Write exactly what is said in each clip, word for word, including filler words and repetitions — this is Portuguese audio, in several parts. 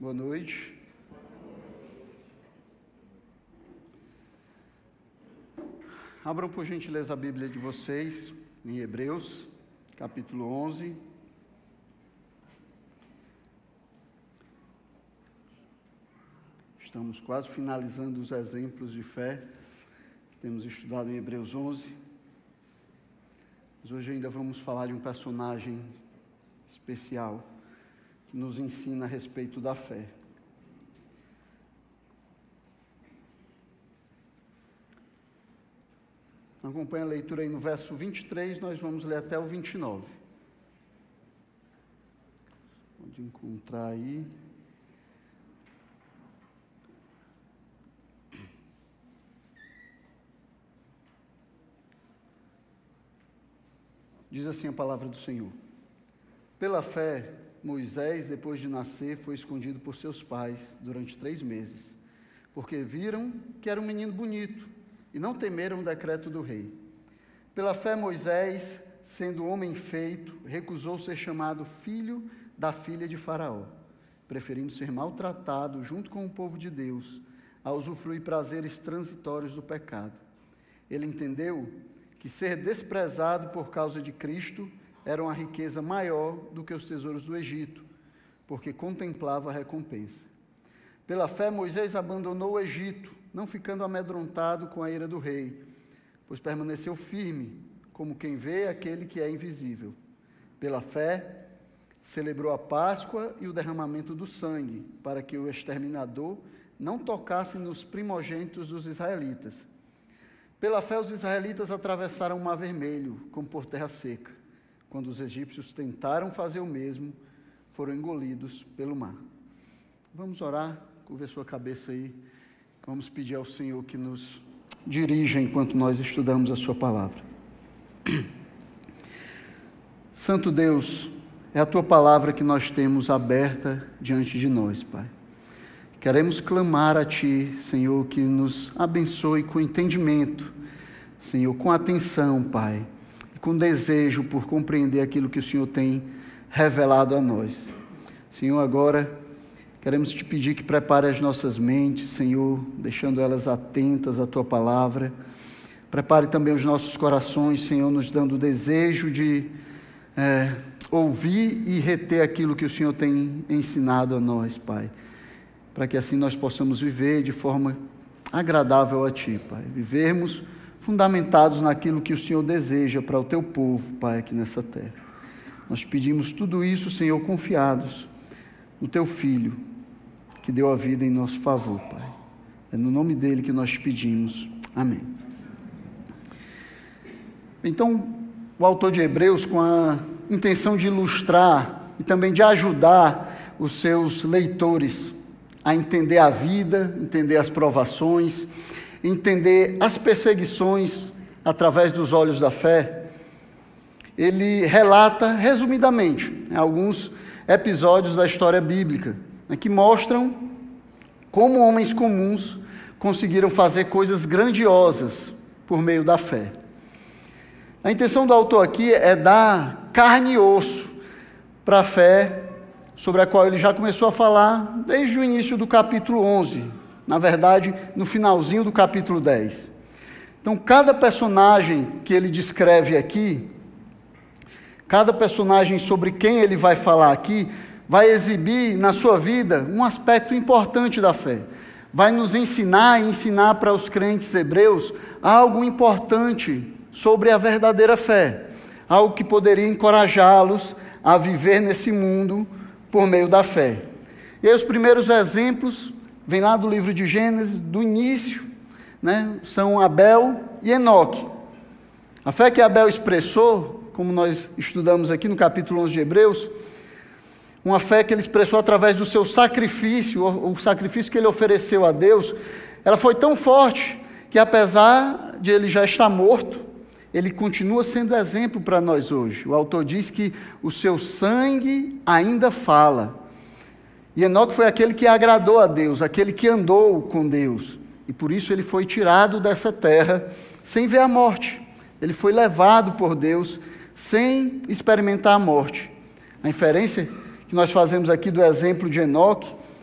Boa noite. Abram por gentileza a Bíblia de vocês em Hebreus, capítulo onze. Estamos quase finalizando os exemplos de fé que temos estudado em Hebreus onze. Mas hoje ainda vamos falar de um personagem especial que nos ensina a respeito da fé. Acompanhe a leitura aí no verso vinte e três, nós vamos ler até o vinte e nove. Pode encontrar aí. Diz assim a palavra do Senhor: Pela fé, Moisés, depois de nascer, foi escondido por seus pais durante três meses, porque viram que era um menino bonito e não temeram o decreto do rei. Pela fé, Moisés, sendo homem feito, recusou ser chamado filho da filha de Faraó, preferindo ser maltratado junto com o povo de Deus, a usufruir prazeres transitórios do pecado. Ele entendeu que ser desprezado por causa de Cristo era uma riqueza maior do que os tesouros do Egito, porque contemplava a recompensa. Pela fé, Moisés abandonou o Egito, não ficando amedrontado com a ira do rei, pois permaneceu firme, como quem vê aquele que é invisível. Pela fé, celebrou a Páscoa e o derramamento do sangue, para que o exterminador não tocasse nos primogênitos dos israelitas. Pela fé, os israelitas atravessaram o Mar Vermelho, como por terra seca. Quando os egípcios tentaram fazer o mesmo, foram engolidos pelo mar. Vamos orar, curva a sua cabeça aí. Vamos pedir ao Senhor que nos dirija enquanto nós estudamos a sua palavra. Santo Deus, é a tua palavra que nós temos aberta diante de nós, Pai. Queremos clamar a Ti, Senhor, que nos abençoe com entendimento, Senhor, com atenção, Pai, e com desejo por compreender aquilo que o Senhor tem revelado a nós. Senhor, agora queremos Te pedir que prepare as nossas mentes, Senhor, deixando elas atentas à Tua palavra. Prepare também os nossos corações, Senhor, nos dando o desejo de é, ouvir e reter aquilo que o Senhor tem ensinado a nós, Pai, para que assim nós possamos viver de forma agradável a Ti, Pai. Vivermos fundamentados naquilo que o Senhor deseja para o Teu povo, Pai, aqui nessa terra. Nós pedimos tudo isso, Senhor, confiados no Teu Filho, que deu a vida em nosso favor, Pai. É no nome dEle que nós te pedimos. Amém. Então, o autor de Hebreus, com a intenção de ilustrar e também de ajudar os seus leitores a entender a vida, entender as provações, entender as perseguições através dos olhos da fé, ele relata resumidamente alguns episódios da história bíblica, né, que mostram como homens comuns conseguiram fazer coisas grandiosas por meio da fé. A intenção do autor aqui é dar carne e osso para a fé, sobre a qual ele já começou a falar desde o início do capítulo onze, na verdade, no finalzinho do capítulo dez. Então, cada personagem que ele descreve aqui, cada personagem sobre quem ele vai falar aqui, vai exibir na sua vida um aspecto importante da fé. Vai nos ensinar e ensinar para os crentes hebreus algo importante sobre a verdadeira fé, algo que poderia encorajá-los a viver nesse mundo por meio da fé. E aí os primeiros exemplos vêm lá do livro de Gênesis, do início, né, são Abel e Enoque. A fé que Abel expressou, como nós estudamos aqui no capítulo onze de Hebreus, uma fé que ele expressou através do seu sacrifício, o, o sacrifício que ele ofereceu a Deus, ela foi tão forte que, apesar de ele já estar morto, ele continua sendo exemplo para nós hoje. O autor diz que o seu sangue ainda fala. E Enoque foi aquele que agradou a Deus, aquele que andou com Deus. E por isso ele foi tirado dessa terra sem ver a morte. Ele foi levado por Deus sem experimentar a morte. A inferência que nós fazemos aqui do exemplo de Enoque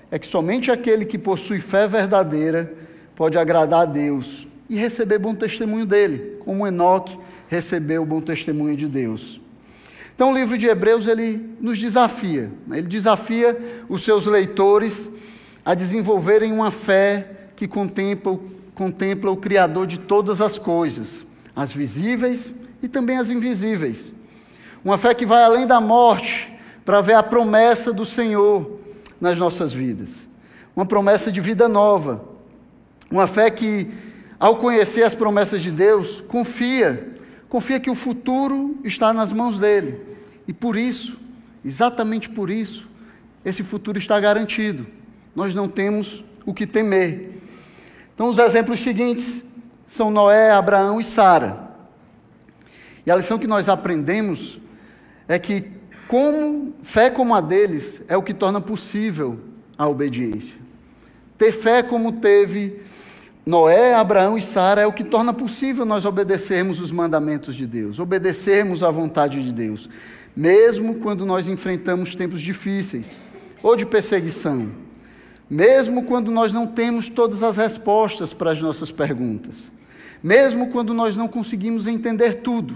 é que somente aquele que possui fé verdadeira pode agradar a Deus e receber bom testemunho dele, como Enoque recebeu o bom testemunho de Deus. Então o livro de Hebreus, ele nos desafia, ele desafia os seus leitores a desenvolverem uma fé que contempla, contempla o Criador de todas as coisas, as visíveis e também as invisíveis. Uma fé que vai além da morte para ver a promessa do Senhor nas nossas vidas. Uma promessa de vida nova. Uma fé que, ao conhecer as promessas de Deus, confia, confia que o futuro está nas mãos dele. E por isso, exatamente por isso, esse futuro está garantido. Nós não temos o que temer. Então, os exemplos seguintes são Noé, Abraão e Sara. E a lição que nós aprendemos é que como, fé como a deles é o que torna possível a obediência. Ter fé como teve Noé, Abraão e Sara é o que torna possível nós obedecermos os mandamentos de Deus, obedecermos à vontade de Deus, mesmo quando nós enfrentamos tempos difíceis ou de perseguição, mesmo quando nós não temos todas as respostas para as nossas perguntas, mesmo quando nós não conseguimos entender tudo.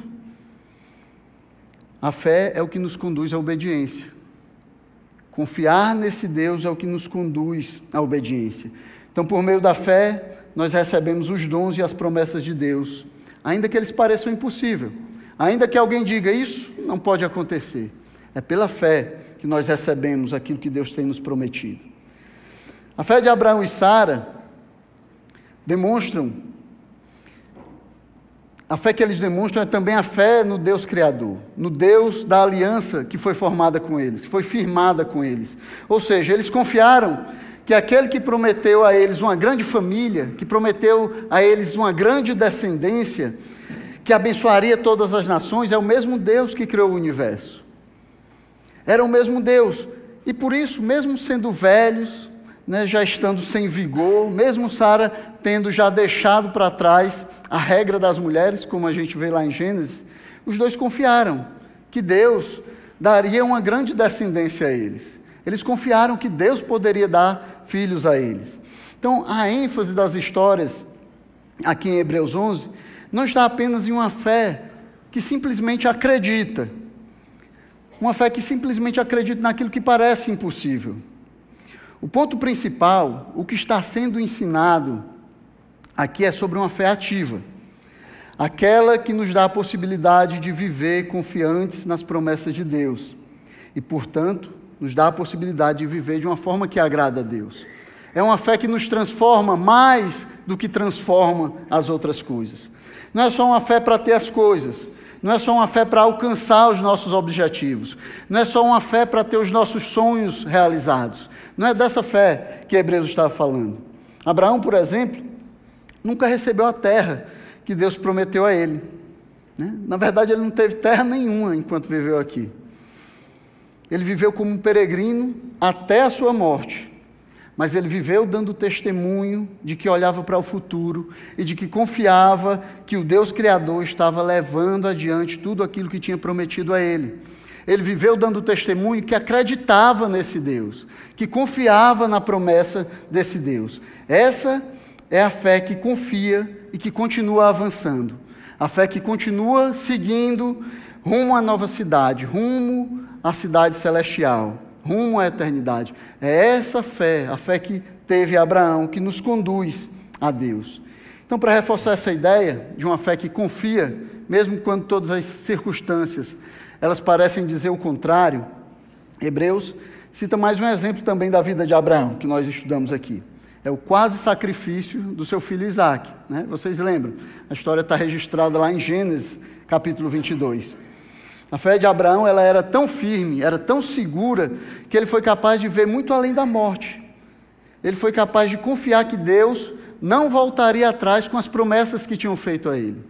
A fé é o que nos conduz à obediência. Confiar nesse Deus é o que nos conduz à obediência. Então, por meio da fé, nós recebemos os dons e as promessas de Deus, ainda que eles pareçam impossíveis, ainda que alguém diga, isso não pode acontecer. É pela fé que nós recebemos aquilo que Deus tem nos prometido. A fé de Abraão e Sara demonstram, a fé que eles demonstram é também a fé no Deus Criador, no Deus da aliança que foi formada com eles, que foi firmada com eles. Ou seja, eles confiaram que aquele que prometeu a eles uma grande família, que prometeu a eles uma grande descendência, que abençoaria todas as nações, é o mesmo Deus que criou o universo. Era o mesmo Deus. E por isso, mesmo sendo velhos, né, já estando sem vigor, mesmo Sara tendo já deixado para trás a regra das mulheres, como a gente vê lá em Gênesis, os dois confiaram que Deus daria uma grande descendência a eles. Eles confiaram que Deus poderia dar filhos a eles. Então, a ênfase das histórias aqui em Hebreus onze não está apenas em uma fé que simplesmente acredita, uma fé que simplesmente acredita naquilo que parece impossível. O ponto principal, o que está sendo ensinado aqui é sobre uma fé ativa, aquela que nos dá a possibilidade de viver confiantes nas promessas de Deus e, portanto, nos dá a possibilidade de viver de uma forma que agrada a Deus. É uma fé que nos transforma mais do que transforma as outras coisas. Não é só uma fé para ter as coisas, não é só uma fé para alcançar os nossos objetivos, não é só uma fé para ter os nossos sonhos realizados. Não é dessa fé que Hebreus estava falando. Abraão, por exemplo, nunca recebeu a terra que Deus prometeu a ele. Né? Na verdade, ele não teve terra nenhuma enquanto viveu aqui. Ele viveu como um peregrino até a sua morte. Mas ele viveu dando testemunho de que olhava para o futuro e de que confiava que o Deus Criador estava levando adiante tudo aquilo que tinha prometido a ele. Ele viveu dando testemunho que acreditava nesse Deus, que confiava na promessa desse Deus. Essa é a fé que confia e que continua avançando. A fé que continua seguindo rumo à nova cidade, rumo à cidade celestial, rumo à eternidade. É essa fé, a fé que teve Abraão, que nos conduz a Deus. Então, para reforçar essa ideia de uma fé que confia, mesmo quando todas as circunstâncias elas parecem dizer o contrário, Hebreus cita mais um exemplo também da vida de Abraão, que nós estudamos aqui. É o quase sacrifício do seu filho Isaque. Né? Vocês lembram? A história está registrada lá em Gênesis, capítulo vinte e dois. A fé de Abraão ela era tão firme, era tão segura, que ele foi capaz de ver muito além da morte. Ele foi capaz de confiar que Deus não voltaria atrás com as promessas que tinham feito a ele.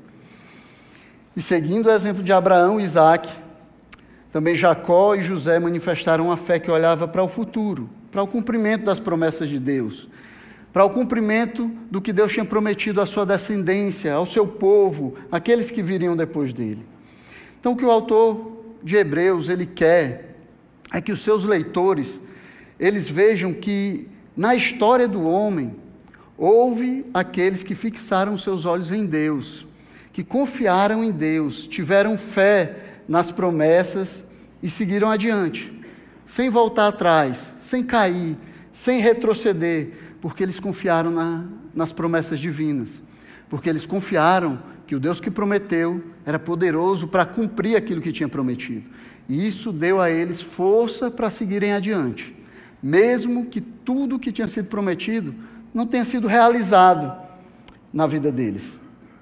E seguindo o exemplo de Abraão e Isaque, também Jacó e José manifestaram uma fé que olhava para o futuro, para o cumprimento das promessas de Deus, para o cumprimento do que Deus tinha prometido à sua descendência, ao seu povo, aqueles que viriam depois dele. Então, o que o autor de Hebreus ele quer é que os seus leitores eles vejam que Na história do homem, houve aqueles que fixaram seus olhos em Deus, que confiaram em Deus, tiveram fé nas promessas e seguiram adiante, sem voltar atrás, sem cair, sem retroceder, porque eles confiaram na, nas promessas divinas, porque eles confiaram que o Deus que prometeu era poderoso para cumprir aquilo que tinha prometido. E isso deu a eles força para seguirem adiante, mesmo que tudo que tinha sido prometido não tenha sido realizado na vida deles.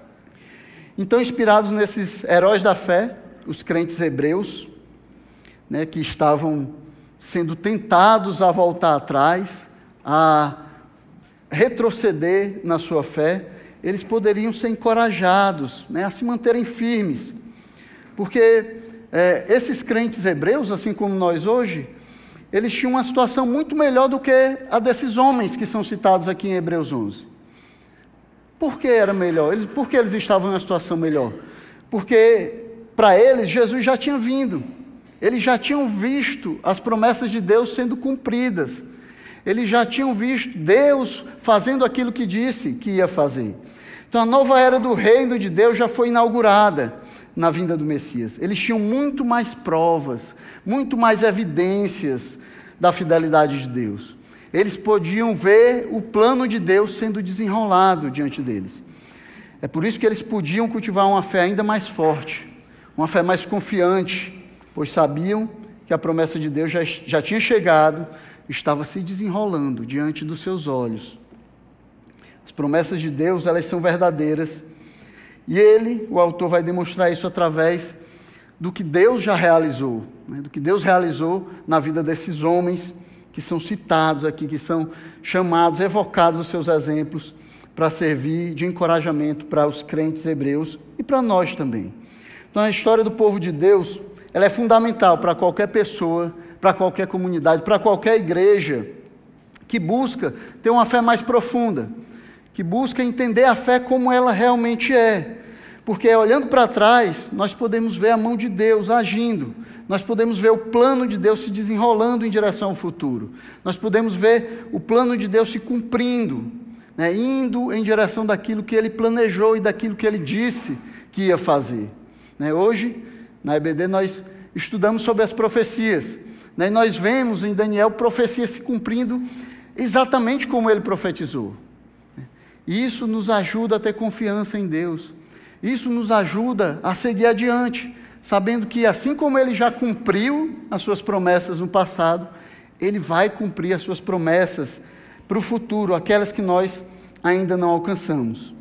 Então, inspirados nesses heróis da fé, os crentes hebreus, né, que estavam sendo tentados a voltar atrás, a retroceder na sua fé, eles poderiam ser encorajados, né, a se manterem firmes, porque é, esses crentes hebreus, assim como nós hoje, eles tinham uma situação muito melhor do que a desses homens que são citados aqui em Hebreus onze. Por que era melhor? Eles, por que eles estavam em uma situação melhor? Porque para eles Jesus já tinha vindo, eles já tinham visto as promessas de Deus sendo cumpridas, eles já tinham visto Deus fazendo aquilo que disse que ia fazer. Então a nova era do reino de Deus já foi inaugurada na vinda do Messias. Eles tinham muito mais provas, muito mais evidências da fidelidade de Deus. Eles podiam ver o plano de Deus sendo desenrolado diante deles. É por isso que eles podiam cultivar uma fé ainda mais forte, uma fé mais confiante, pois sabiam que a promessa de Deus já, já tinha chegado, estava se desenrolando diante dos seus olhos. As promessas de Deus, elas são verdadeiras, e ele, o autor, vai demonstrar isso através do que Deus já realizou, né? do que Deus realizou na vida desses homens que são citados aqui, que são chamados, evocados os seus exemplos, para servir de encorajamento para os crentes hebreus e para nós também. Então a história do povo de Deus, ela é fundamental para qualquer pessoa, para qualquer comunidade, para qualquer igreja que busca ter uma fé mais profunda, que busca entender a fé como ela realmente é. Porque olhando para trás, nós podemos ver a mão de Deus agindo, nós podemos ver o plano de Deus se desenrolando em direção ao futuro, nós podemos ver o plano de Deus se cumprindo, né, indo em direção daquilo que Ele planejou e daquilo que Ele disse que ia fazer. Né, hoje, na E B D, nós estudamos sobre as profecias, né, e nós vemos em Daniel profecias se cumprindo exatamente como ele profetizou. E isso nos ajuda a ter confiança em Deus. Isso nos ajuda a seguir adiante, sabendo que assim como Ele já cumpriu as suas promessas no passado, Ele vai cumprir as suas promessas para o futuro, aquelas que nós ainda não alcançamos.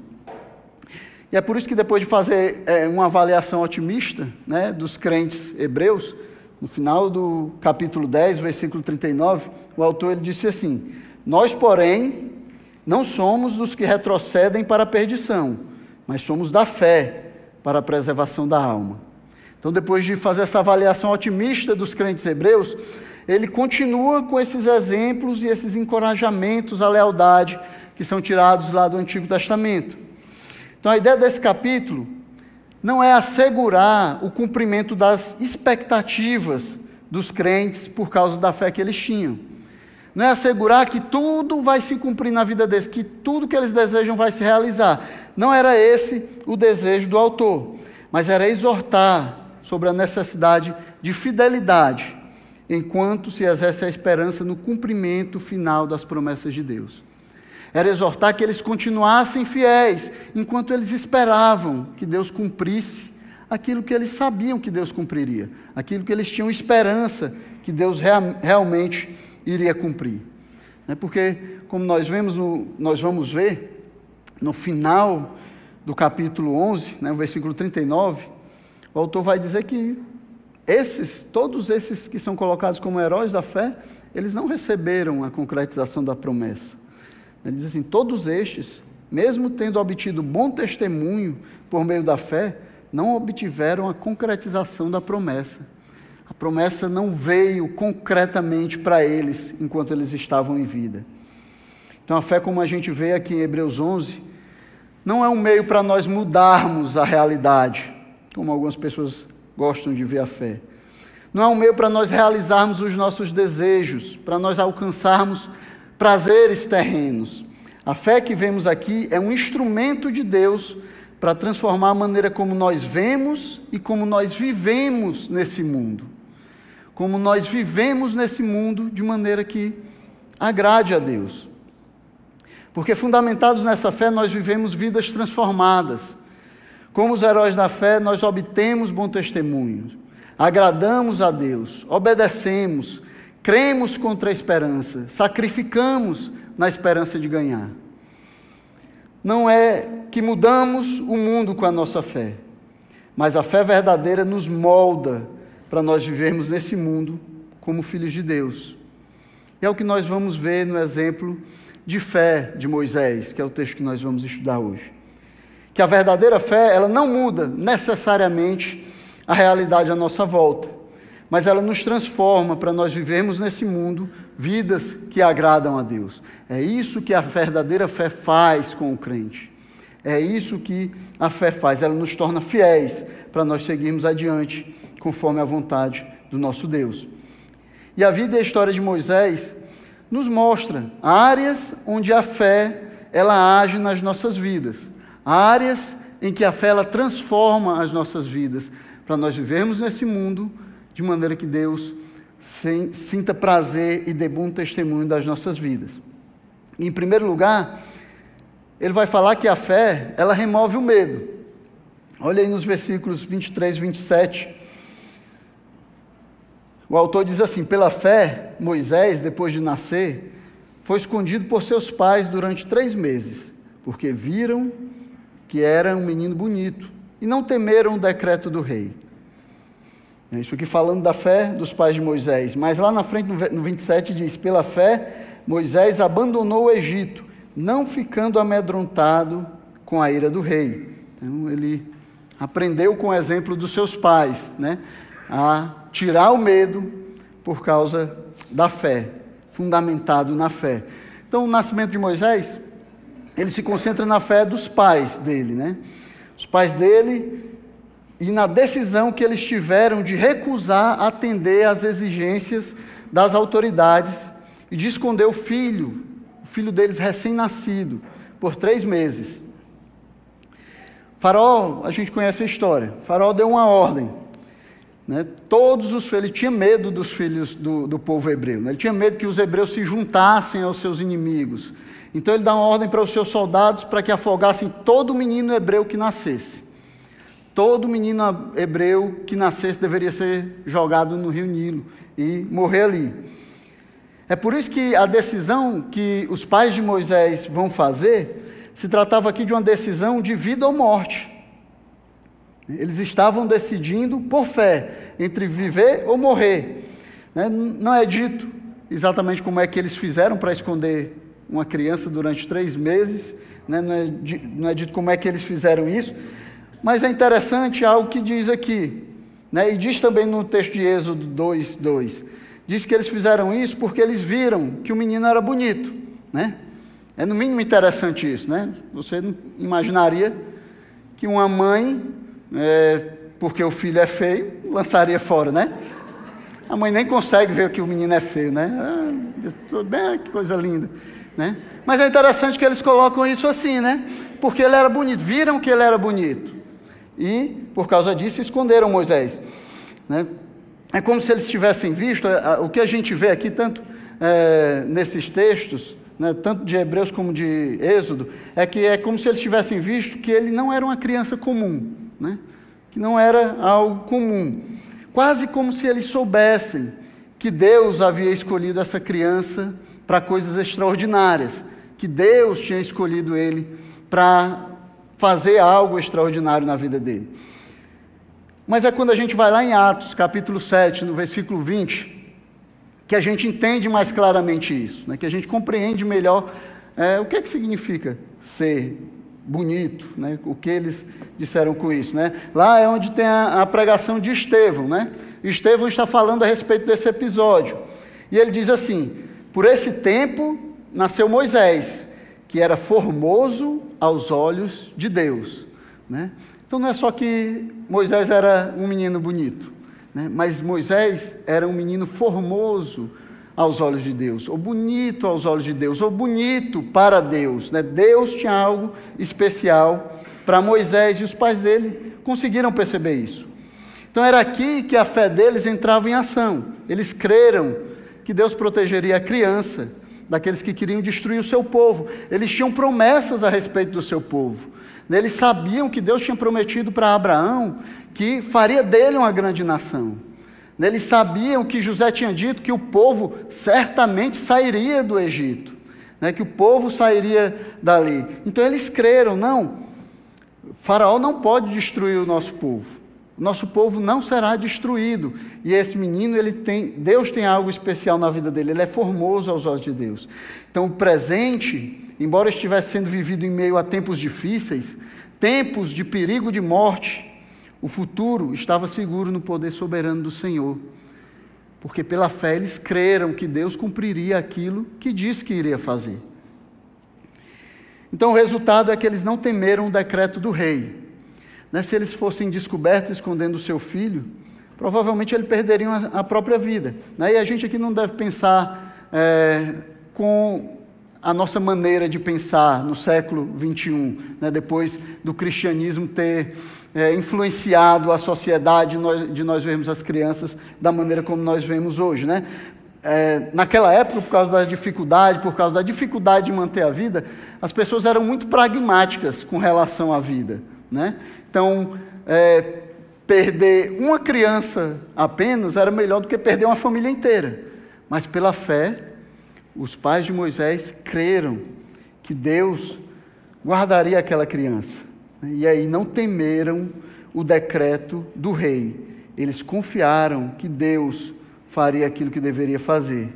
E é por isso que depois de fazer é, uma avaliação otimista, né, dos crentes hebreus, no final do capítulo dez, versículo trinta e nove, o autor ele disse assim: nós, porém, não somos dos que retrocedem para a perdição, mas somos da fé para a preservação da alma. Então, depois de fazer essa avaliação otimista dos crentes hebreus, ele continua com esses exemplos e esses encorajamentos à lealdade que são tirados lá do Antigo Testamento. Então, a ideia desse capítulo não é assegurar o cumprimento das expectativas dos crentes por causa da fé que eles tinham. Não é assegurar que tudo vai se cumprir na vida deles, que tudo que eles desejam vai se realizar. Não era esse o desejo do autor, mas era exortar sobre a necessidade de fidelidade, enquanto se exerce a esperança no cumprimento final das promessas de Deus. Era exortar que eles continuassem fiéis, enquanto eles esperavam que Deus cumprisse aquilo que eles sabiam que Deus cumpriria, aquilo que eles tinham esperança que Deus rea- realmente iria cumprir. Porque, como nós, vemos no, nós vamos ver, no final do capítulo onze, né, o versículo trinta e nove, o autor vai dizer que esses, todos esses que são colocados como heróis da fé, eles não receberam a concretização da promessa. Ele diz assim: todos estes, mesmo tendo obtido bom testemunho por meio da fé, não obtiveram a concretização da promessa. A promessa não veio concretamente para eles enquanto eles estavam em vida. Então a fé, como a gente vê aqui em Hebreus onze, não é um meio para nós mudarmos a realidade, como algumas pessoas gostam de ver a fé. Não é um meio para nós realizarmos os nossos desejos, para nós alcançarmos prazeres terrenos. A fé que vemos aqui é um instrumento de Deus para transformar a maneira como nós vemos e como nós vivemos nesse mundo. Como nós vivemos nesse mundo de maneira que agrade a Deus. Porque fundamentados nessa fé, nós vivemos vidas transformadas. Como os heróis da fé, nós obtemos bom testemunho, agradamos a Deus, obedecemos, cremos contra a esperança, sacrificamos na esperança de ganhar. Não é que mudamos o mundo com a nossa fé, mas a fé verdadeira nos molda para nós vivermos nesse mundo como filhos de Deus. E é o que nós vamos ver no exemplo de fé de Moisés, que é o texto que nós vamos estudar hoje. Que a verdadeira fé, ela não muda necessariamente a realidade à nossa volta, mas ela nos transforma para nós vivermos nesse mundo vidas que agradam a Deus. É isso que a verdadeira fé faz com o crente. É isso que a fé faz, ela nos torna fiéis para nós seguirmos adiante conforme a vontade do nosso Deus. E a vida e a história de Moisés nos mostra áreas onde a fé ela age nas nossas vidas, áreas em que a fé ela transforma as nossas vidas, para nós vivermos nesse mundo de maneira que Deus sinta prazer e dê bom testemunho das nossas vidas. Em primeiro lugar, ele vai falar que a fé, ela remove o medo. Olha aí nos versículos vinte e três e vinte e sete. O autor diz assim: pela fé, Moisés, depois de nascer, foi escondido por seus pais durante três meses, porque viram que era um menino bonito, e não temeram o decreto do rei. Isso aqui falando da fé dos pais de Moisés. Mas lá na frente, no vinte e sete, diz: pela fé, Moisés abandonou o Egito, não ficando amedrontado com a ira do rei. Então, ele aprendeu com o exemplo dos seus pais, né, a tirar o medo por causa da fé, fundamentado na fé. Então, o nascimento de Moisés, ele se concentra na fé dos pais dele, né? Os pais dele, e na decisão que eles tiveram de recusar atender às exigências das autoridades e de esconder o filho, o filho deles recém-nascido, por três meses. Faraó, a gente conhece a história. Faraó deu uma ordem, né? Todos os filhos, ele tinha medo dos filhos do, do povo hebreu, né? Ele tinha medo que os hebreus se juntassem aos seus inimigos. Então ele dá uma ordem para os seus soldados para que afogassem todo menino hebreu que nascesse. Todo menino hebreu que nascesse deveria ser jogado no rio Nilo e morrer ali. É por isso que a decisão que os pais de Moisés vão fazer, se tratava aqui de uma decisão de vida ou morte. Eles estavam decidindo por fé, entre viver ou morrer. Não é dito exatamente como é que eles fizeram para esconder uma criança durante três meses, né? não, é, não é dito como é que eles fizeram isso, mas é interessante algo que diz aqui, né? E diz também no texto de Êxodo dois, dois, diz que eles fizeram isso porque eles viram que o menino era bonito, né? É no mínimo interessante isso, né? Você não imaginaria que uma mãe, é, porque o filho é feio, lançaria fora, né? A mãe nem consegue ver que o menino é feio, né? Ah, tudo bem, que coisa linda, né? Mas é interessante que eles colocam isso assim, né? Porque ele era bonito, viram que ele era bonito. E, por causa disso, esconderam Moisés, né? É como se eles tivessem visto, o que a gente vê aqui, tanto é, nesses textos, né, tanto de Hebreus como de Êxodo, é que é como se eles tivessem visto que ele não era uma criança comum, né? Que não era algo comum. Quase como se eles soubessem que Deus havia escolhido essa criança para coisas extraordinárias, que Deus tinha escolhido ele para fazer algo extraordinário na vida dele. Mas é quando a gente vai lá em Atos, capítulo sete, no versículo vinte, que a gente entende mais claramente isso, né? Que a gente compreende melhor é, o que é que significa ser bonito, né? O que eles disseram com isso, né? Lá é onde tem a, a pregação de Estevão, né? Estevão está falando a respeito desse episódio, e ele diz assim: por esse tempo nasceu Moisés, que era formoso aos olhos de Deus, né? Então não é só que Moisés era um menino bonito, né? Mas Moisés era um menino formoso aos olhos de Deus, ou bonito aos olhos de Deus, ou bonito para Deus, né? Deus tinha algo especial para Moisés, e os pais dele conseguiram perceber isso. Então era aqui que a fé deles entrava em ação. Eles creram que Deus protegeria a criança daqueles que queriam destruir o seu povo. Eles tinham promessas a respeito do seu povo. Eles sabiam que Deus tinha prometido para Abraão que faria dele uma grande nação. Eles sabiam que José tinha dito que o povo certamente sairia do Egito, né, que o povo sairia dali. Então eles creram, não, Faraó não pode destruir o nosso povo. O nosso povo não será destruído. E esse menino, ele tem, Deus tem algo especial na vida dele, ele é formoso aos olhos de Deus. Então o presente, embora estivesse sendo vivido em meio a tempos difíceis, tempos de perigo de morte, o futuro estava seguro no poder soberano do Senhor, porque pela fé eles creram que Deus cumpriria aquilo que disse que iria fazer. Então o resultado é que eles não temeram o decreto do rei. Né? Se eles fossem descobertos escondendo o seu filho, provavelmente eles perderiam a, a própria vida. Né? E a gente aqui não deve pensar é, com a nossa maneira de pensar no século vinte e um, né? Depois do cristianismo ter é, influenciado a sociedade, nós, de nós vermos as crianças da maneira como nós vemos hoje. Né? É, naquela época, por causa da dificuldade, por causa da dificuldade de manter a vida, as pessoas eram muito pragmáticas com relação à vida. Né? Então, é, perder uma criança apenas era melhor do que perder uma família inteira. Mas pela fé, os pais de Moisés creram que Deus guardaria aquela criança. E aí não temeram o decreto do rei. Eles confiaram que Deus faria aquilo que deveria fazer.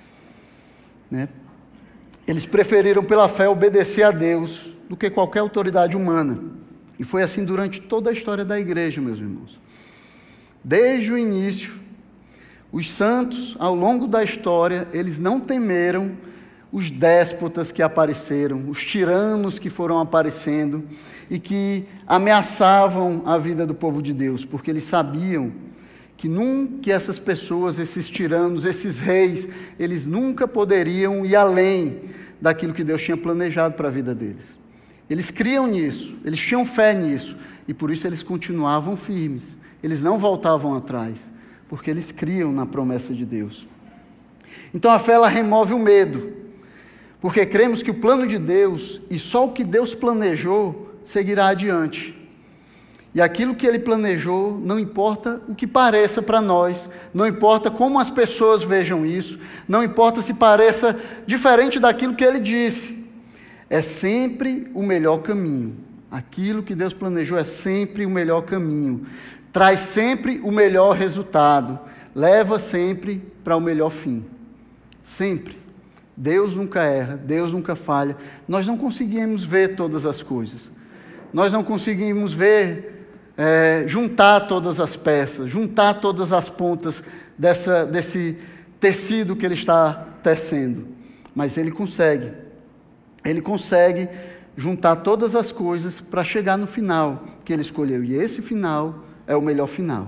Né? Eles preferiram pela fé obedecer a Deus do que qualquer autoridade humana. E foi assim durante toda a história da igreja, meus irmãos. Desde o início, os santos, ao longo da história, eles não temeram os déspotas que apareceram, os tiranos que foram aparecendo e que ameaçavam a vida do povo de Deus, porque eles sabiam que nunca essas pessoas, esses tiranos, esses reis, eles nunca poderiam ir além daquilo que Deus tinha planejado para a vida deles. Eles criam nisso, eles tinham fé nisso, e por isso eles continuavam firmes, eles não voltavam atrás, porque eles criam na promessa de Deus. Então a fé, ela remove o medo, porque cremos que o plano de Deus, e só o que Deus planejou, seguirá adiante. E aquilo que Ele planejou, não importa o que pareça para nós, não importa como as pessoas vejam isso, não importa se pareça diferente daquilo que Ele disse, é sempre o melhor caminho. Aquilo que Deus planejou é sempre o melhor caminho, traz sempre o melhor resultado, leva sempre para o melhor fim, sempre. Deus nunca erra, Deus nunca falha. Nós não conseguimos ver todas as coisas, nós não conseguimos ver, é, juntar todas as peças, juntar todas as pontas dessa, desse tecido que Ele está tecendo, mas Ele consegue, Ele consegue juntar todas as coisas para chegar no final que Ele escolheu, e esse final é o melhor final.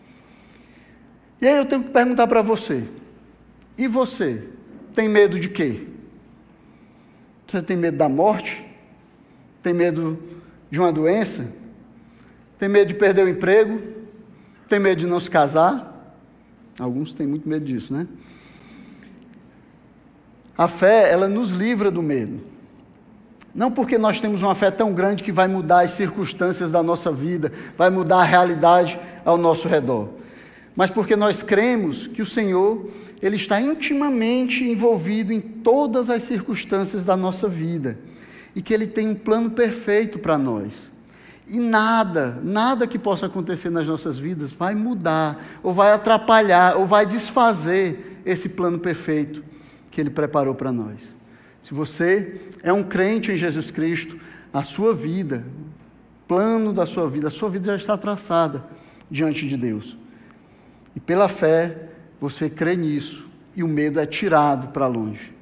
E aí eu tenho que perguntar para você, e você? Tem medo de quê? Você tem medo da morte? Tem medo de uma doença? Tem medo de perder o emprego? Tem medo de não se casar? Alguns têm muito medo disso, né? A fé, ela nos livra do medo. Não porque nós temos uma fé tão grande que vai mudar as circunstâncias da nossa vida, vai mudar a realidade ao nosso redor, mas porque nós cremos que o Senhor, Ele está intimamente envolvido em todas as circunstâncias da nossa vida, e que Ele tem um plano perfeito para nós. E nada, nada que possa acontecer nas nossas vidas vai mudar, ou vai atrapalhar, ou vai desfazer esse plano perfeito que Ele preparou para nós. Se você é um crente em Jesus Cristo, a sua vida, o plano da sua vida, a sua vida já está traçada diante de Deus. E pela fé, você crê nisso, e o medo é tirado para longe.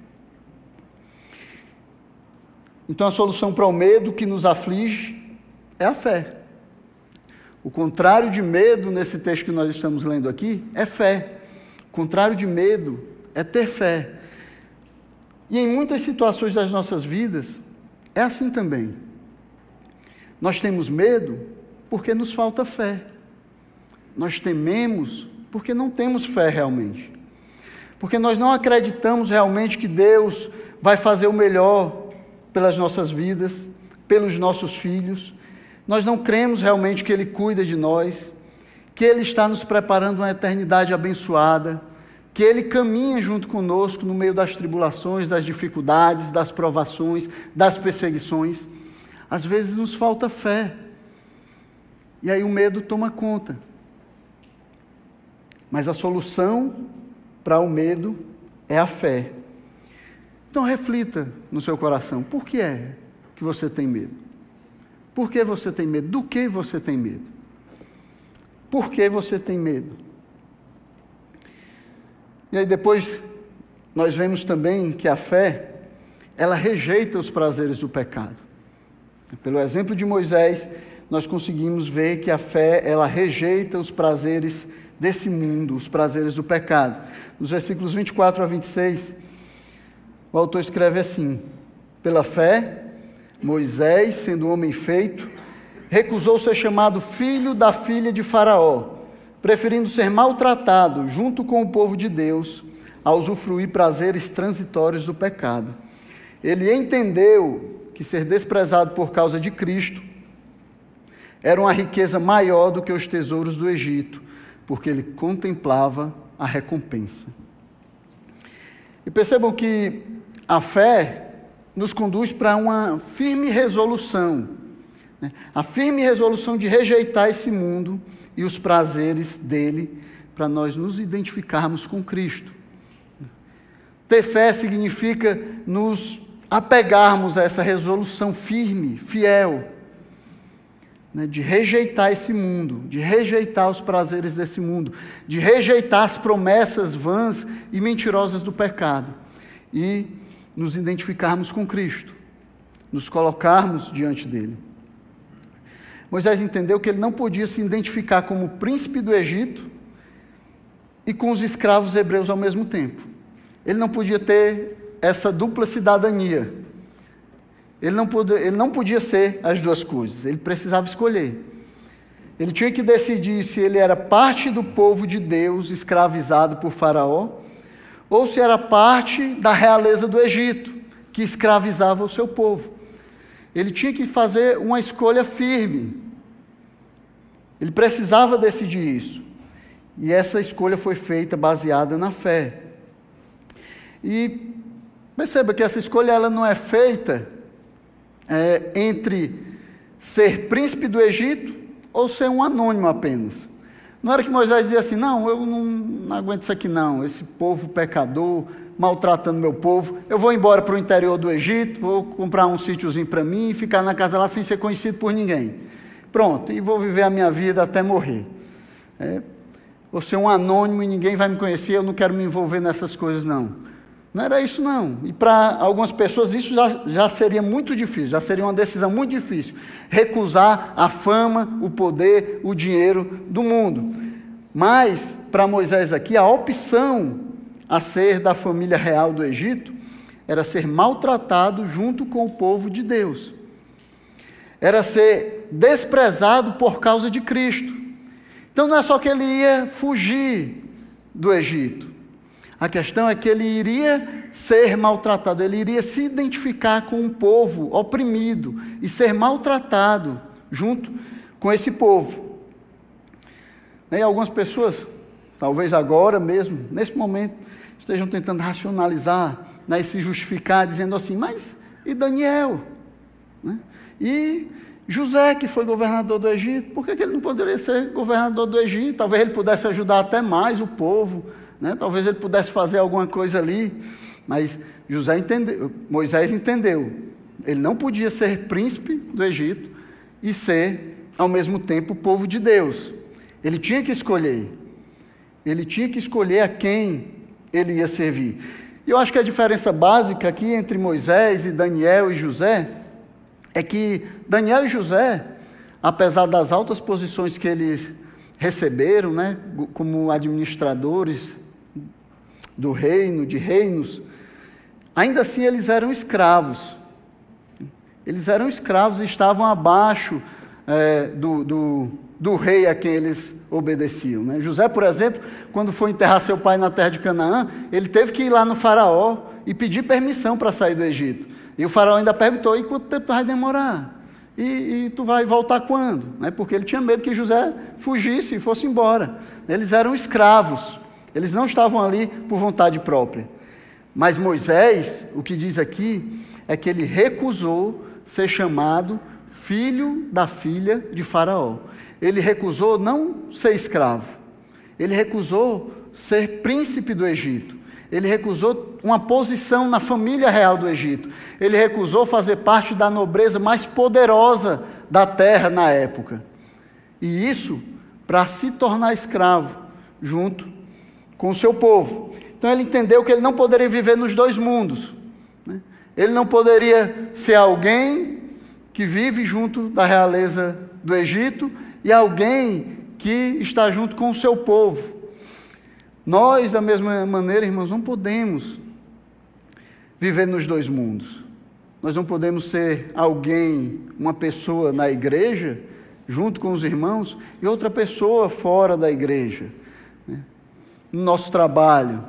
Então a solução para o medo que nos aflige é a fé. O contrário de medo, nesse texto que nós estamos lendo aqui, é fé. O contrário de medo é ter fé. E em muitas situações das nossas vidas, é assim também. Nós temos medo porque nos falta fé. Nós tememos porque não temos fé realmente. Porque nós não acreditamos realmente que Deus vai fazer o melhor pelas nossas vidas, pelos nossos filhos. Nós não cremos realmente que Ele cuida de nós, que Ele está nos preparando uma eternidade abençoada, que Ele caminha junto conosco no meio das tribulações, das dificuldades, das provações, das perseguições. Às vezes nos falta fé. E aí o medo toma conta. Mas a solução para o medo é a fé. Então reflita no seu coração, por que é que você tem medo? Por que você tem medo? Do que você tem medo? Por que você tem medo? E aí depois nós vemos também que a fé, ela rejeita os prazeres do pecado. Pelo exemplo de Moisés, nós conseguimos ver que a fé, ela rejeita os prazeres desse mundo, os prazeres do pecado. Nos versículos vinte e quatro a vinte e seis, o autor escreve assim: pela fé, Moisés, sendo homem feito, recusou ser chamado filho da filha de Faraó, preferindo ser maltratado junto com o povo de Deus, a usufruir prazeres transitórios do pecado. Ele entendeu que ser desprezado por causa de Cristo era uma riqueza maior do que os tesouros do Egito, porque ele contemplava a recompensa. E percebam que a fé nos conduz para uma firme resolução, né? A firme resolução de rejeitar esse mundo e os prazeres dele, para nós nos identificarmos com Cristo. Ter fé significa nos apegarmos a essa resolução firme, fiel, né, de rejeitar esse mundo, de rejeitar os prazeres desse mundo, de rejeitar as promessas vãs e mentirosas do pecado, e nos identificarmos com Cristo, nos colocarmos diante dele. Moisés entendeu que ele não podia se identificar como príncipe do Egito e com os escravos hebreus ao mesmo tempo. Ele não podia ter essa dupla cidadania. Ele não podia, ele não podia ser as duas coisas, ele precisava escolher. Ele tinha que decidir se ele era parte do povo de Deus, escravizado por Faraó, ou se era parte da realeza do Egito, que escravizava o seu povo. Ele tinha que fazer uma escolha firme. Ele precisava decidir isso. E essa escolha foi feita baseada na fé. E perceba que essa escolha ela não é feita é, entre ser príncipe do Egito ou ser um anônimo apenas. Não era que Moisés dizia assim, não, eu não, não aguento isso aqui não, esse povo pecador, maltratando meu povo, eu vou embora para o interior do Egito, vou comprar um sítiozinho para mim e ficar na casa lá sem ser conhecido por ninguém. Pronto, e vou viver a minha vida até morrer. É, vou ser um anônimo e ninguém vai me conhecer, eu não quero me envolver nessas coisas não. Não era isso não, e para algumas pessoas isso já, já seria muito difícil, já seria uma decisão muito difícil, recusar a fama, o poder, o dinheiro do mundo. Mas, para Moisés aqui, a opção a ser da família real do Egito era ser maltratado junto com o povo de Deus, era ser desprezado por causa de Cristo. Então não é só que ele ia fugir do Egito, a questão é que ele iria ser maltratado, ele iria se identificar com um povo oprimido e ser maltratado junto com esse povo. E algumas pessoas, talvez agora mesmo, nesse momento, estejam tentando racionalizar, né, e se justificar, dizendo assim, mas e Daniel? Né? E José, que foi governador do Egito, por que que ele não poderia ser governador do Egito? Talvez ele pudesse ajudar até mais o povo, né? Talvez ele pudesse fazer alguma coisa ali, mas José entendeu, Moisés entendeu, ele não podia ser príncipe do Egito e ser, ao mesmo tempo, o povo de Deus. Ele tinha que escolher, ele tinha que escolher a quem ele ia servir. E eu acho que a diferença básica aqui entre Moisés e Daniel e José é que Daniel e José, apesar das altas posições que eles receberam, né, como administradores do reino, de reinos, ainda assim eles eram escravos. Eles eram escravos e estavam abaixo é, do, do, do rei a quem eles obedeciam, né? José, por exemplo, quando foi enterrar seu pai na terra de Canaã, ele teve que ir lá no faraó e pedir permissão para sair do Egito. E o faraó ainda perguntou: e quanto tempo tu vai demorar? E, e tu vai voltar quando? Né? Porque ele tinha medo que José fugisse e fosse embora. Eles eram escravos, eles não estavam ali por vontade própria. Mas Moisés, o que diz aqui, é que ele recusou ser chamado filho da filha de Faraó. Ele recusou não ser escravo, ele recusou ser príncipe do Egito, ele recusou uma posição na família real do Egito, ele recusou fazer parte da nobreza mais poderosa da terra na época. E isso para se tornar escravo junto com o seu povo. Então ele entendeu que ele não poderia viver nos dois mundos, né? Ele não poderia ser alguém que vive junto da realeza do Egito e alguém que está junto com o seu povo. Nós, da mesma maneira, irmãos, não podemos viver nos dois mundos. Nós não podemos ser alguém, uma pessoa na igreja, junto com os irmãos, e outra pessoa fora da igreja, né? No nosso trabalho,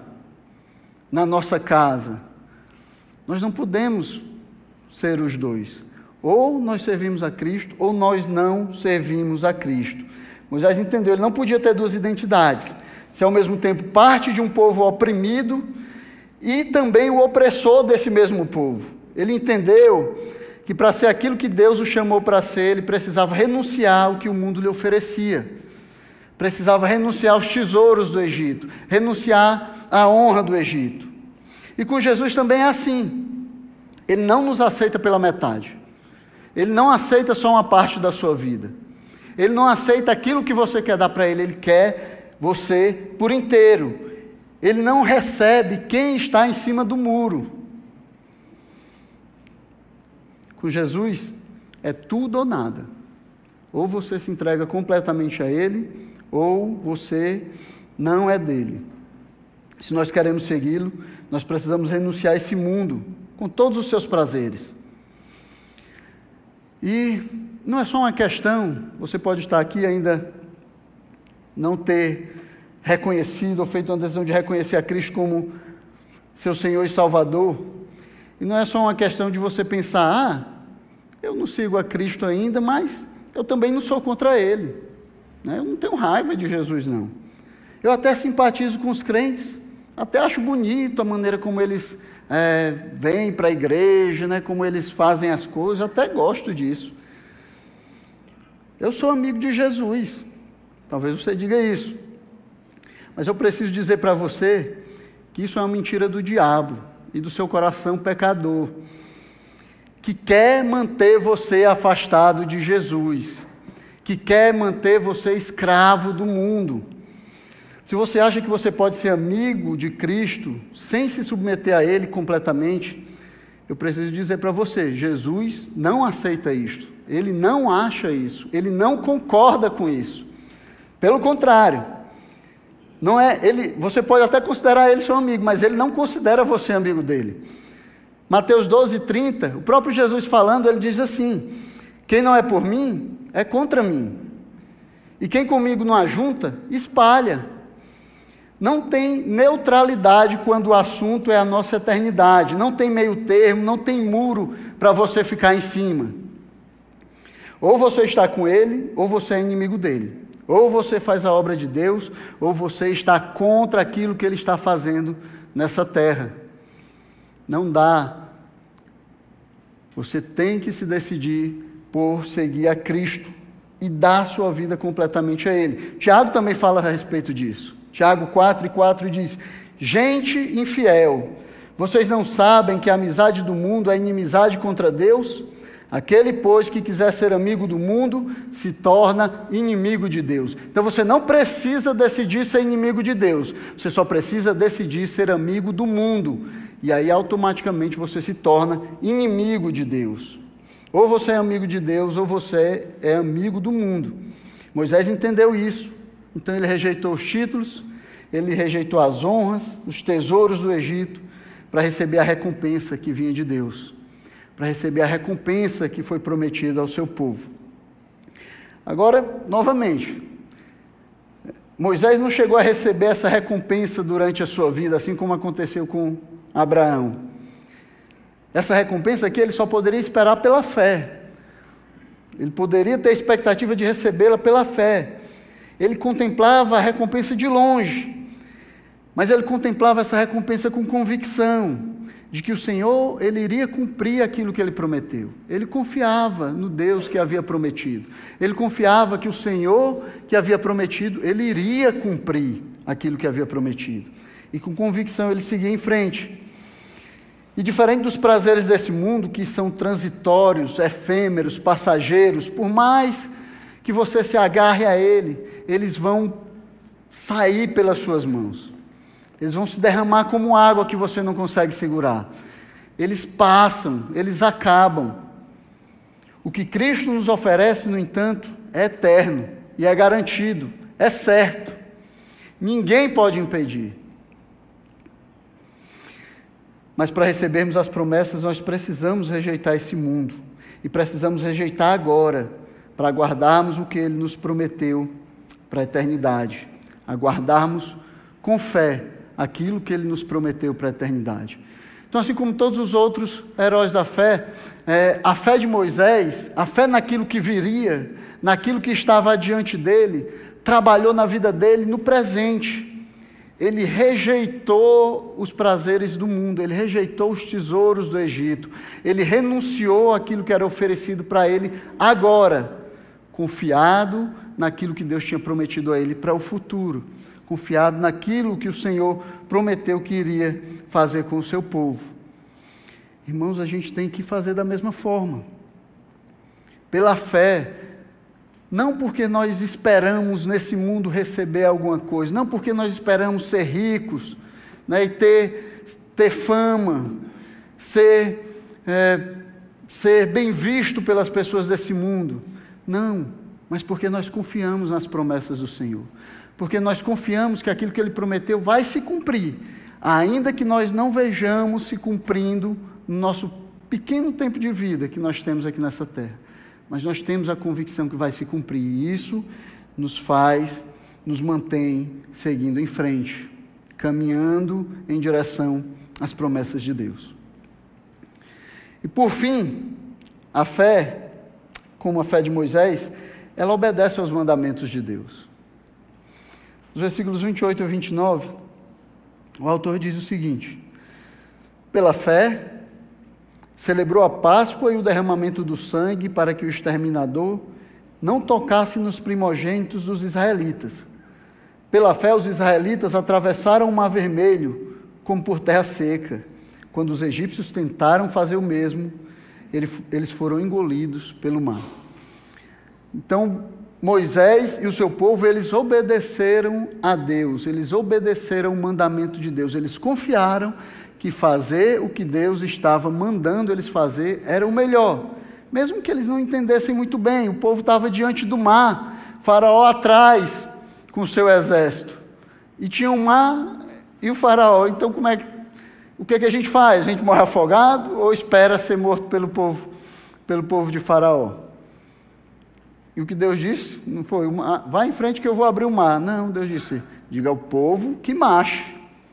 na nossa casa. Nós não podemos ser os dois. Ou nós servimos a Cristo, ou nós não servimos a Cristo. Moisés entendeu, ele não podia ter duas identidades. Ser ao mesmo tempo parte de um povo oprimido e também o opressor desse mesmo povo. Ele entendeu que para ser aquilo que Deus o chamou para ser, ele precisava renunciar ao que o mundo lhe oferecia. Precisava renunciar aos tesouros do Egito, renunciar à honra do Egito. E com Jesus também é assim. Ele não nos aceita pela metade. Ele não aceita só uma parte da sua vida. Ele não aceita aquilo que você quer dar para ele, ele quer você por inteiro. Ele não recebe quem está em cima do muro. Com Jesus, é tudo ou nada. Ou você se entrega completamente a ele, ou você não é dele. Se nós queremos segui-lo, nós precisamos renunciar a esse mundo, com todos os seus prazeres. E não é só uma questão, você pode estar aqui e ainda não ter reconhecido ou feito uma decisão de reconhecer a Cristo como seu Senhor e Salvador. E não é só uma questão de você pensar: ah, eu não sigo a Cristo ainda, mas eu também não sou contra Ele, né? Eu não tenho raiva de Jesus, não. Eu até simpatizo com os crentes, até acho bonito a maneira como eles é, vêm para a igreja, né? Como eles fazem as coisas, eu até gosto disso. Eu sou amigo de Jesus, talvez você diga isso, mas eu preciso dizer para você que isso é uma mentira do diabo e do seu coração pecador, que quer manter você afastado de Jesus, que quer manter você escravo do mundo. Se você acha que você pode ser amigo de Cristo sem se submeter a Ele completamente, eu preciso dizer para você, Jesus não aceita isto, Ele não acha isso, Ele não concorda com isso. Pelo contrário, não é, ele, você pode até considerar Ele seu amigo, mas Ele não considera você amigo dele. Mateus doze, trinta, o próprio Jesus falando, Ele diz assim: quem não é por mim, é contra mim. E quem comigo não ajunta, espalha. Não tem neutralidade quando o assunto é a nossa eternidade. Não tem meio termo, não tem muro para você ficar em cima. Ou você está com Ele, ou você é inimigo dele. Ou você faz a obra de Deus, ou você está contra aquilo que Ele está fazendo nessa terra. Não dá. Você tem que se decidir por seguir a Cristo e dar sua vida completamente a Ele. Tiago também fala a respeito disso. Tiago quatro e quatro diz: gente infiel, vocês não sabem que a amizade do mundo é inimizade contra Deus? Aquele, pois, que quiser ser amigo do mundo, se torna inimigo de Deus. Então você não precisa decidir ser inimigo de Deus, você só precisa decidir ser amigo do mundo. E aí automaticamente você se torna inimigo de Deus. Ou você é amigo de Deus, ou você é amigo do mundo. Moisés entendeu isso. Então ele rejeitou os títulos, ele rejeitou as honras, os tesouros do Egito, para receber a recompensa que vinha de Deus, para receber a recompensa que foi prometida ao seu povo. Agora, novamente, Moisés não chegou a receber essa recompensa durante a sua vida, assim como aconteceu com Abraão. Essa recompensa aqui ele só poderia esperar pela fé. Ele poderia ter a expectativa de recebê-la pela fé. Ele contemplava a recompensa de longe, mas ele contemplava essa recompensa com convicção de que o Senhor, ele iria cumprir aquilo que ele prometeu. Ele confiava no Deus que havia prometido. Ele confiava que o Senhor que havia prometido, ele iria cumprir aquilo que havia prometido. E com convicção ele seguia em frente. E diferente dos prazeres desse mundo, que são transitórios, efêmeros, passageiros, por mais que você se agarre a ele, eles vão sair pelas suas mãos. Eles vão se derramar como água que você não consegue segurar. Eles passam, eles acabam. O que Cristo nos oferece, no entanto, é eterno e é garantido, é certo. Ninguém pode impedir. Mas para recebermos as promessas, nós precisamos rejeitar esse mundo. E precisamos rejeitar agora, para aguardarmos o que Ele nos prometeu para a eternidade. Aguardarmos com fé aquilo que Ele nos prometeu para a eternidade. Então, assim como todos os outros heróis da fé, é, a fé de Moisés, a fé naquilo que viria, naquilo que estava diante dele, trabalhou na vida dele no presente. Ele rejeitou os prazeres do mundo, ele rejeitou os tesouros do Egito, ele renunciou àquilo que era oferecido para ele agora, confiado naquilo que Deus tinha prometido a ele para o futuro, confiado naquilo que o Senhor prometeu que iria fazer com o seu povo. Irmãos, a gente tem que fazer da mesma forma, pela fé. Não porque nós esperamos nesse mundo receber alguma coisa, não porque nós esperamos ser ricos, né, e ter, ter fama, ser, é, ser bem visto pelas pessoas desse mundo. Não, mas porque nós confiamos nas promessas do Senhor. Porque nós confiamos que aquilo que Ele prometeu vai se cumprir, ainda que nós não vejamos se cumprindo no nosso pequeno tempo de vida que nós temos aqui nessa terra. Mas nós temos a convicção que vai se cumprir, e isso nos faz, nos mantém seguindo em frente, caminhando em direção às promessas de Deus. E por fim, a fé, como a fé de Moisés, ela obedece aos mandamentos de Deus. Nos versículos vinte e oito a vinte e nove, o autor diz o seguinte: pela fé, celebrou a Páscoa e o derramamento do sangue para que o exterminador não tocasse nos primogênitos dos israelitas. Pela fé, os israelitas atravessaram o Mar Vermelho como por terra seca. Quando os egípcios tentaram fazer o mesmo, eles foram engolidos pelo mar. Então, Moisés e o seu povo, eles obedeceram a Deus, eles obedeceram o mandamento de Deus, eles confiaram que fazer o que Deus estava mandando eles fazer era o melhor, mesmo que eles não entendessem muito bem. O povo estava diante do mar, Faraó atrás com o seu exército, e tinha o mar e o Faraó. Então, como é que, o que, é que a gente faz? A gente morre afogado ou espera ser morto pelo povo, pelo povo de Faraó? E o que Deus disse não foi, vai em frente que eu vou abrir o mar. Não, Deus disse, diga ao povo que marche.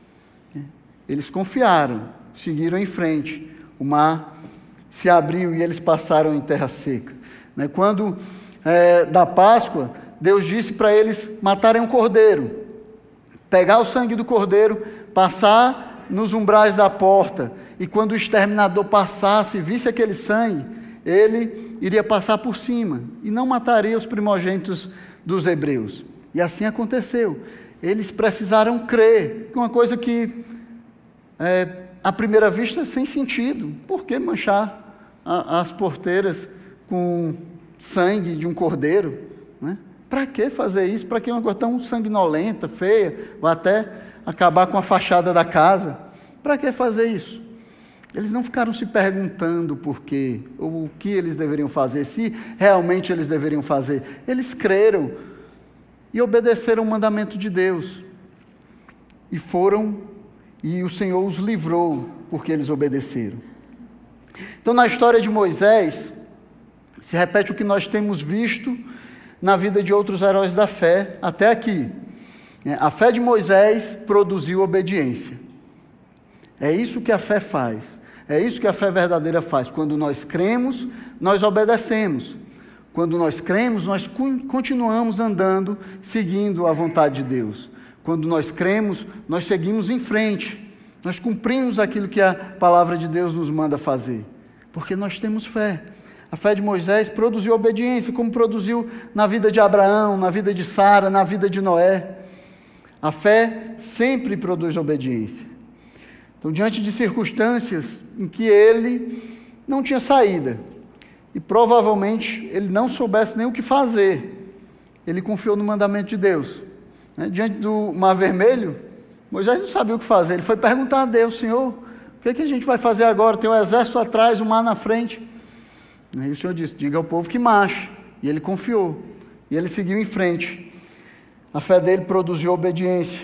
Eles confiaram, seguiram em frente, o mar se abriu e eles passaram em terra seca. Quando, é, da Páscoa, Deus disse para eles matarem um cordeiro, pegar o sangue do cordeiro, passar nos umbrais da porta, e quando o exterminador passasse e visse aquele sangue, ele iria passar por cima, e não mataria os primogênitos dos hebreus. E assim aconteceu. Eles precisaram crer, uma coisa que É, à primeira vista, sem sentido. Por que manchar a, as porteiras com sangue de um cordeiro? Né? Para que fazer isso? Para que uma coisa tão sanguinolenta, feia, ou até acabar com a fachada da casa? Para que fazer isso? Eles não ficaram se perguntando por quê, ou o que eles deveriam fazer, se realmente eles deveriam fazer. Eles creram e obedeceram o mandamento de Deus. e foram, e o Senhor os livrou, porque eles obedeceram. Então, na história de Moisés, se repete o que nós temos visto na vida de outros heróis da fé até aqui. A fé de Moisés produziu obediência. É isso que a fé faz. É isso que a fé verdadeira faz. Quando nós cremos, nós obedecemos. Quando nós cremos, nós continuamos andando, seguindo a vontade de Deus. Quando nós cremos, nós seguimos em frente. Nós cumprimos aquilo que a palavra de Deus nos manda fazer. Porque nós temos fé. A fé de Moisés produziu obediência, como produziu na vida de Abraão, na vida de Sara, na vida de Noé. A fé sempre produz obediência. Então, diante de circunstâncias em que ele não tinha saída, e provavelmente ele não soubesse nem o que fazer, ele confiou no mandamento de Deus. Diante do Mar Vermelho, Moisés não sabia o que fazer. Ele foi perguntar a Deus: Senhor, o que, é que a gente vai fazer agora? Tem um exército atrás, o mar na frente. Aí o Senhor disse: diga ao povo que marche. E ele confiou. E ele seguiu em frente. A fé dele produziu obediência.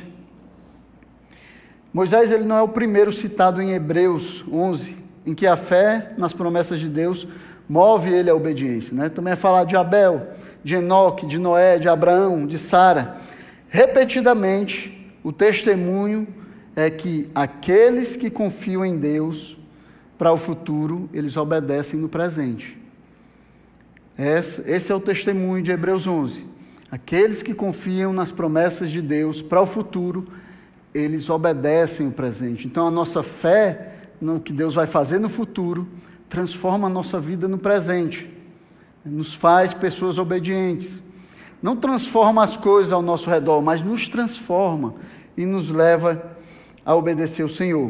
Moisés ele não é o primeiro citado em Hebreus onze, em que a fé nas promessas de Deus move ele à obediência. Né? Também é falar de Abel, de Enoque, de Noé, de Abraão, de Sara. Repetidamente, o testemunho é que aqueles que confiam em Deus para o futuro, eles obedecem no presente. Esse é o testemunho de Hebreus onze. Aqueles que confiam nas promessas de Deus para o futuro, eles obedecem o presente. Então, a nossa fé no que Deus vai fazer no futuro transforma a nossa vida no presente, nos faz pessoas obedientes. Não transforma as coisas ao nosso redor, mas nos transforma e nos leva a obedecer o Senhor.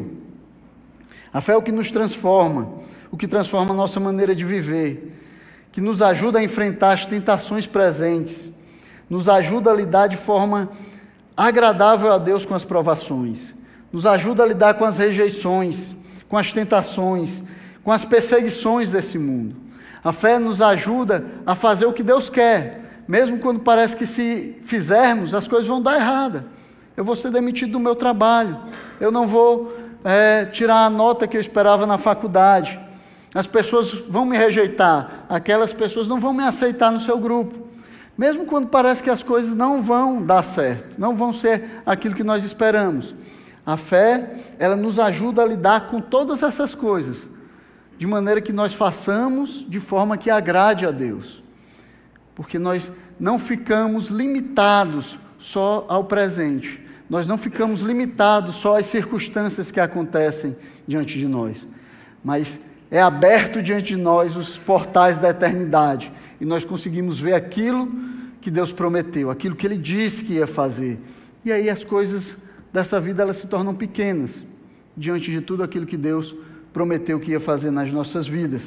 A fé é o que nos transforma, o que transforma a nossa maneira de viver, que nos ajuda a enfrentar as tentações presentes, nos ajuda a lidar de forma agradável a Deus com as provações, nos ajuda a lidar com as rejeições, com as tentações, com as perseguições desse mundo. A fé nos ajuda a fazer o que Deus quer, mesmo quando parece que se fizermos, as coisas vão dar errada. Eu vou ser demitido do meu trabalho, eu não vou é, tirar a nota que eu esperava na faculdade, as pessoas vão me rejeitar, aquelas pessoas não vão me aceitar no seu grupo. Mesmo quando parece que as coisas não vão dar certo, não vão ser aquilo que nós esperamos. A fé, ela nos ajuda a lidar com todas essas coisas, de maneira que nós façamos de forma que agrade a Deus. Porque nós não ficamos limitados só ao presente. Nós não ficamos limitados só às circunstâncias que acontecem diante de nós. Mas é aberto diante de nós os portais da eternidade. E nós conseguimos ver aquilo que Deus prometeu, aquilo que Ele disse que ia fazer. E aí as coisas dessa vida, elas se tornam pequenas, diante de tudo aquilo que Deus prometeu que ia fazer nas nossas vidas.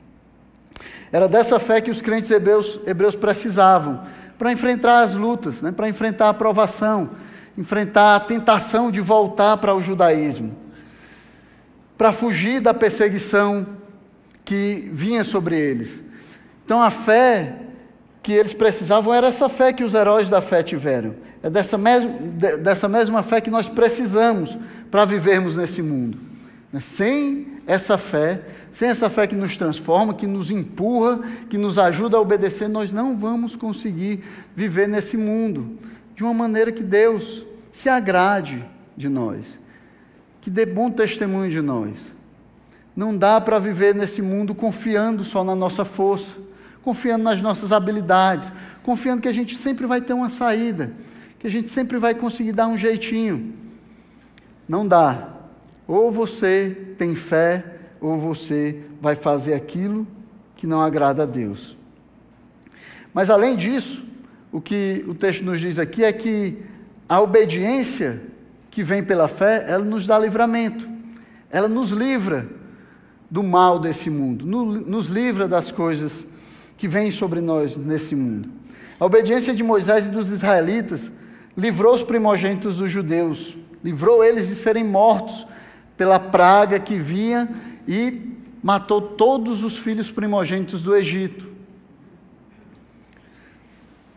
Era dessa fé que os crentes hebreus, hebreus precisavam, para enfrentar as lutas, né? Para enfrentar a provação, enfrentar a tentação de voltar para o judaísmo, para fugir da perseguição que vinha sobre eles. Então a fé que eles precisavam era essa fé que os heróis da fé tiveram. É dessa, mes- dessa mesma fé que nós precisamos para vivermos nesse mundo. Sem essa fé, sem essa fé que nos transforma, que nos empurra, que nos ajuda a obedecer, nós não vamos conseguir viver nesse mundo de uma maneira que Deus se agrade de nós, que dê bom testemunho de nós. Não dá para viver nesse mundo confiando só na nossa força, confiando nas nossas habilidades, confiando que a gente sempre vai ter uma saída, que a gente sempre vai conseguir dar um jeitinho. Não dá. Ou você tem fé, ou você vai fazer aquilo que não agrada a Deus. Mas além disso, o que o texto nos diz aqui é que a obediência que vem pela fé, ela nos dá livramento, ela nos livra do mal desse mundo, nos livra das coisas que vêm sobre nós nesse mundo. A obediência de Moisés e dos israelitas livrou os primogênitos dos judeus, livrou eles de serem mortos pela praga que vinha e matou todos os filhos primogênitos do Egito.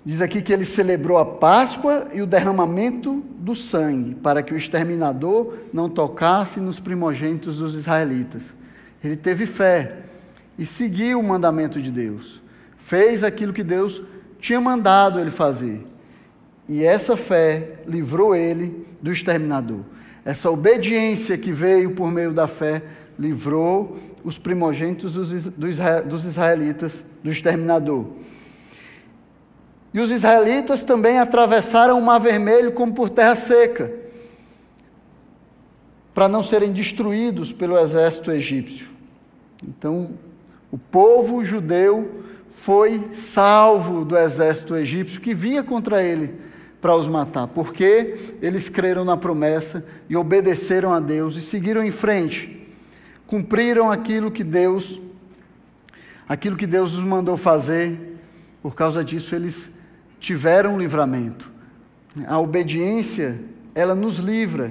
Diz aqui que ele celebrou a Páscoa e o derramamento do sangue, para que o exterminador não tocasse nos primogênitos dos israelitas. Ele teve fé e seguiu o mandamento de Deus. Fez aquilo que Deus tinha mandado ele fazer. E essa fé livrou ele do exterminador. Essa obediência que veio por meio da fé livrou os primogênitos dos israelitas do exterminador. E os israelitas também atravessaram o Mar Vermelho como por terra seca, para não serem destruídos pelo exército egípcio. Então, o povo judeu foi salvo do exército egípcio que vinha contra ele para os matar, porque eles creram na promessa e obedeceram a Deus e seguiram em frente, cumpriram aquilo que Deus, aquilo que Deus os mandou fazer. Por causa disso, eles tiveram um livramento. A obediência, ela nos livra.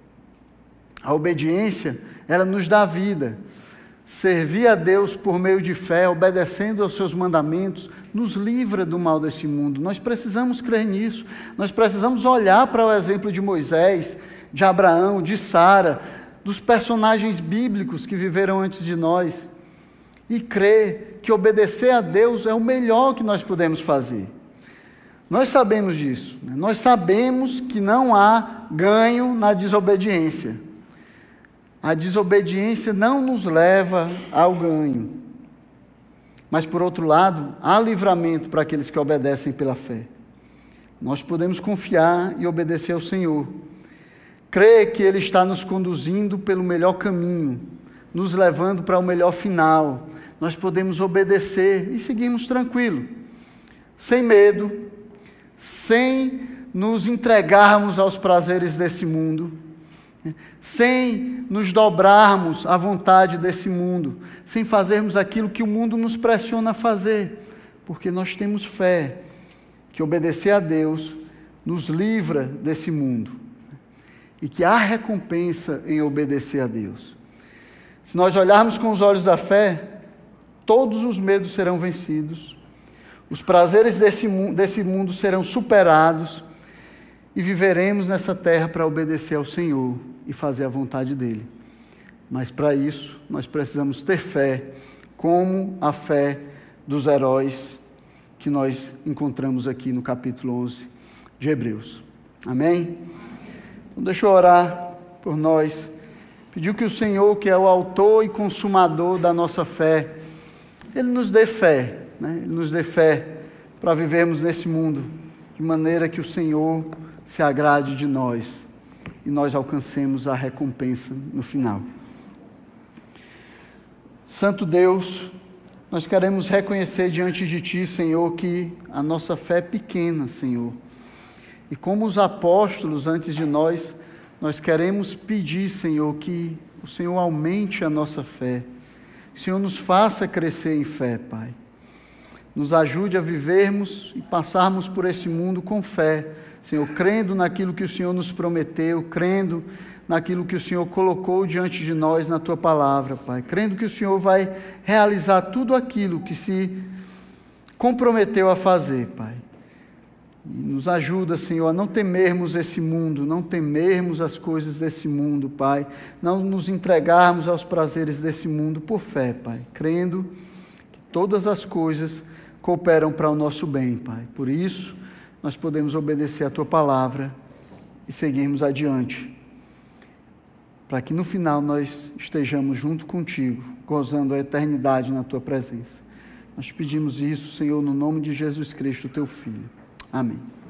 A obediência, ela nos dá vida. Servir a Deus por meio de fé, obedecendo aos seus mandamentos, nos livra do mal desse mundo. Nós precisamos crer nisso. Nós precisamos olhar para o exemplo de Moisés, de Abraão, de Sara, dos personagens bíblicos que viveram antes de nós, e crer que obedecer a Deus é o melhor que nós podemos fazer. Nós sabemos disso, né? Nós sabemos que não há ganho na desobediência. A desobediência não nos leva ao ganho. Mas, por outro lado, há livramento para aqueles que obedecem pela fé. Nós podemos confiar e obedecer ao Senhor. Crer que Ele está nos conduzindo pelo melhor caminho, nos levando para o melhor final. Nós podemos obedecer e seguirmos tranquilo, sem medo, sem nos entregarmos aos prazeres desse mundo, sem nos dobrarmos à vontade desse mundo, sem fazermos aquilo que o mundo nos pressiona a fazer, porque nós temos fé que obedecer a Deus nos livra desse mundo e que há recompensa em obedecer a Deus. Se nós olharmos com os olhos da fé, todos os medos serão vencidos, os prazeres desse mundo, desse mundo serão superados e viveremos nessa terra para obedecer ao Senhor e fazer a vontade dEle. Mas para isso, nós precisamos ter fé, como a fé dos heróis que nós encontramos aqui no capítulo onze de Hebreus. Amém? Então deixa eu orar por nós, pedir que o Senhor, que é o autor e consumador da nossa fé, Ele nos dê fé, né? Ele nos dê fé para vivermos nesse mundo, de maneira que o Senhor se agrade de nós e nós alcancemos a recompensa no final. Santo Deus, nós queremos reconhecer diante de Ti, Senhor, que a nossa fé é pequena, Senhor. E como os apóstolos antes de nós, nós queremos pedir, Senhor, que o Senhor aumente a nossa fé. Que o Senhor nos faça crescer em fé, Pai. Nos ajude a vivermos e passarmos por esse mundo com fé, Senhor, crendo naquilo que o Senhor nos prometeu, crendo naquilo que o Senhor colocou diante de nós na Tua palavra, Pai. Crendo que o Senhor vai realizar tudo aquilo que se comprometeu a fazer, Pai. E nos ajuda, Senhor, a não temermos esse mundo, não temermos as coisas desse mundo, Pai. Não nos entregarmos aos prazeres desse mundo por fé, Pai. Crendo que todas as coisas cooperam para o nosso bem, Pai. Por isso, nós podemos obedecer a Tua palavra e seguirmos adiante, para que no final nós estejamos junto contigo, gozando a eternidade na Tua presença. Nós pedimos isso, Senhor, no nome de Jesus Cristo, Teu Filho. Amém.